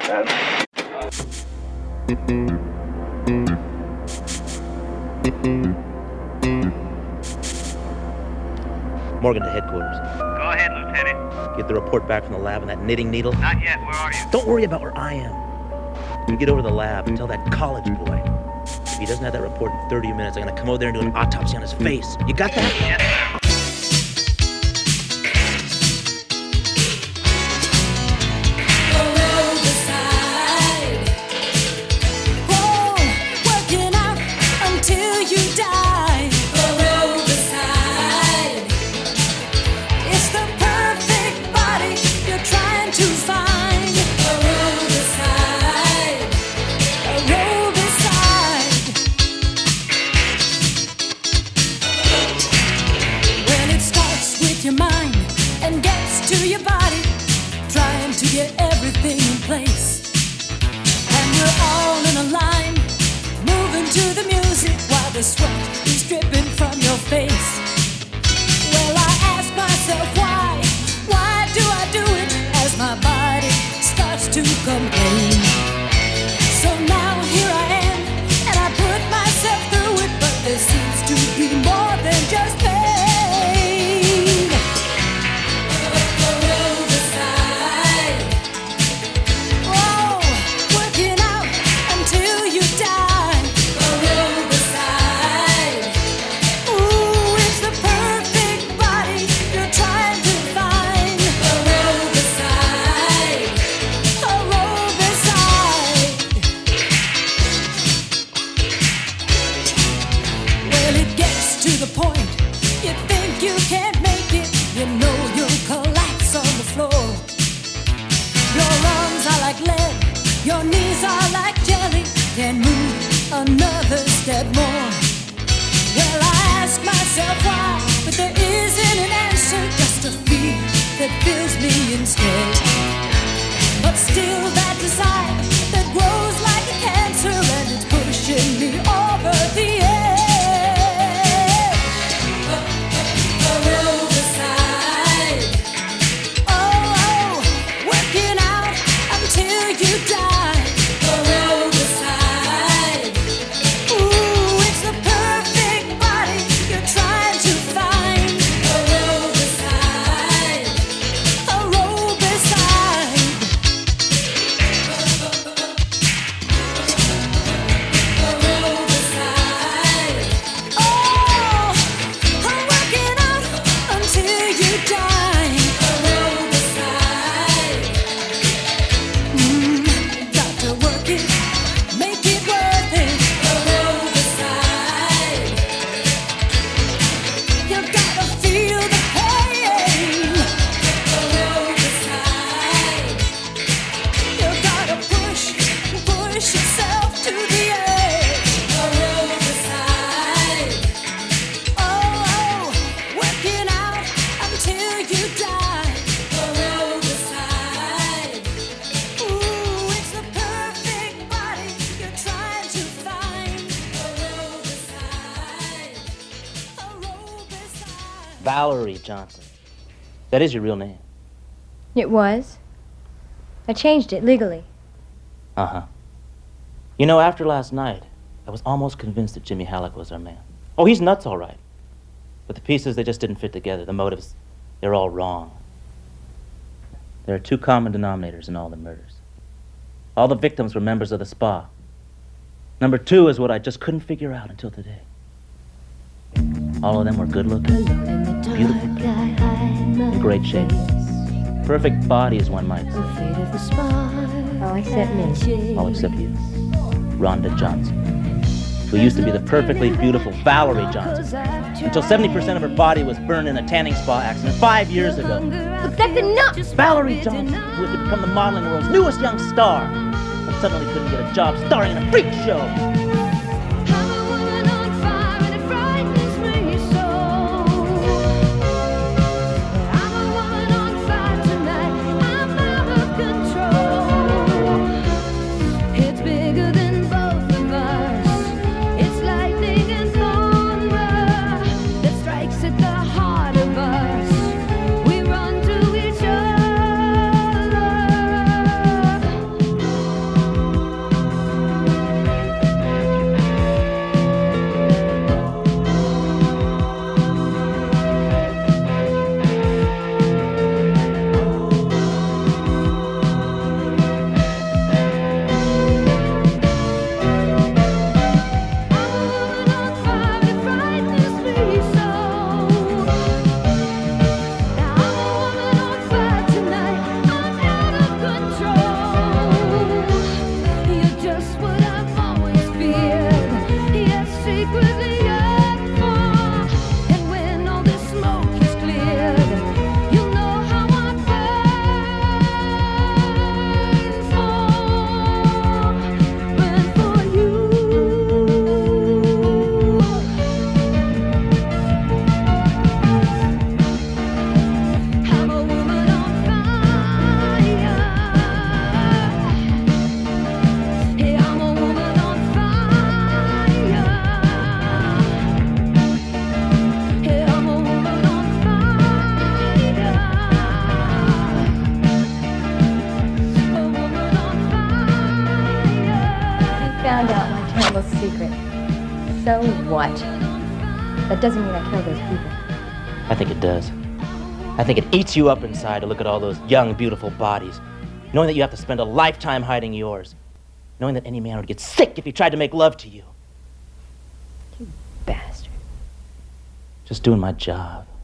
Morgan to headquarters. Go ahead, Lieutenant. Get the report back from the lab on that knitting needle. Not yet. Where are you? Don't worry about where I am. You get over to the lab and tell that college boy, if he doesn't have that report in 30 minutes, I'm gonna come over there and do an autopsy on his face. You got that? Yes, sir. The sweat is dripping from your face. Well, I ask myself why do I do it as my body starts to complain? So now here I am, and I put myself through it, but there seems to be more than just pain. Oh, working out until you die. Your knees are like jelly, can't move another step more. Well, I ask myself why, but there isn't an answer, just a fear that fills me instead. But still that desire that grows like a cancer, and it's pushing me over the edge. Working out until you die. Valerie Johnson. That is your real name. It was. I changed it legally. Uh-huh. You know, after last night, I was almost convinced that Jimmy Halleck was our man. Oh, he's nuts, all right. But the pieces, they just didn't fit together. The motives, they're all wrong. There are two common denominators in all the murders. All the victims were members of the spa. Number two is what I just couldn't figure out until today. All of them were good-looking, beautiful, in great shape. Perfect bodies, one might say. All except me. All except you. Rhonda Johnson, who used to be the perfectly beautiful Valerie Johnson, until 70% of her body was burned in a tanning spa accident 5 years ago. But that's enough! Valerie Johnson, who was to become the modeling world's newest young star, but suddenly couldn't get a job starring in a freak show. secret. So what? That doesn't mean I killed those people. I think it does. I think it eats you up inside to look at all those young, beautiful bodies, knowing that you have to spend a lifetime hiding yours, knowing that any man would get sick if he tried to make love to you. You bastard. Just doing my job.